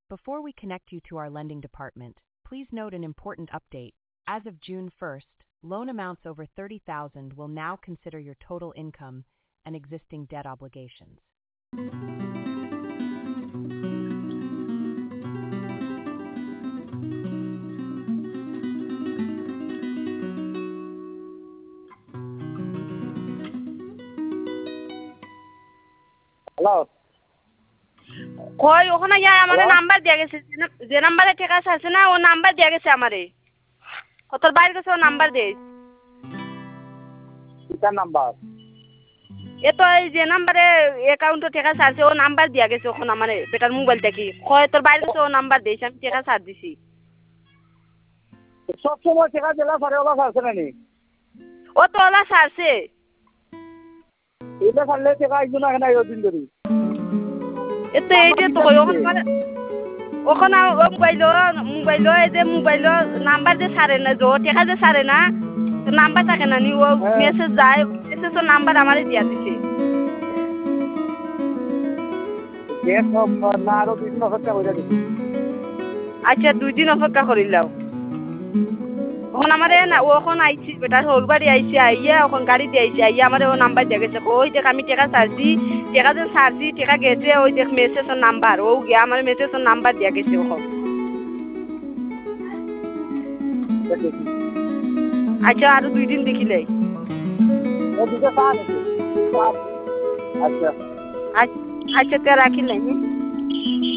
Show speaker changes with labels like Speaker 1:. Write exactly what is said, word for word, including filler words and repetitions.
Speaker 1: Before we connect you to our lending department, please note an important update. As of June first, loan amounts over thirty thousand will now consider your total income and existing debt obligations.
Speaker 2: Hello
Speaker 3: কই ওখানে যাই আমারে number দিয়ে গেছে যে নাম্বারে ঠিক আছে আছে না ও নাম্বার দিয়ে গেছে আমারে ও তোর বাইরে গেছে ও নাম্বার দে
Speaker 2: কিটার নাম্বার
Speaker 3: এ তো এই যে নাম্বারে অ্যাকাউন্টে ঠিক আছে আছে ও নাম্বার দিয়ে গেছে ওখানে আমারে বেটার মোবাইল থেকে কই তোর বাইরে গেছে ও নাম্বার দিয়েছে আমি ঠিক আছে দিছি
Speaker 2: সব সময় টাকা দিলা পরে ওলা আছে না নি
Speaker 3: ও তো ওলা সারছে
Speaker 2: এটা ছাড়লে টাকা আইতো না কেন এই দিন ধরে
Speaker 3: এতে এইটা তো ওখানে মানে ওখানে ও মোবাইল মোবাইল এই যে মোবাইল নাম্বার যে সারে না জো টাকা যে সারে না নাম্বার থাকে না নি ও মেসেজ যায় মেসেজ তো নাম্বার আমারে দিয়া দিছে
Speaker 2: দেখ না আরো দুই দিন অপেক্ষা করে দিই
Speaker 3: আচ্ছা দুই দিন অপেক্ষা করিলাও ওখানে আমারে না ও এখন আইছি বেটা হোল বাড়ি আইছি আইয়া এখন গাড়ি দিয়ে আইছি আইয়া আমারে ও নাম্বার দিয়ে গেছে ওই দেখ আমি টাকা সারছি টাকা যে সারছি টাকা গেছে ওই দেখ মেসেজের নাম্বার ও গিয়া আমার মেসেজের নাম্বার দিয়ে গেছে ওখানে আচ্ছা আরো দুই দিন দেখিলে
Speaker 2: ও দিতে পারে আচ্ছা
Speaker 3: আচ্ছা তে রাখিলে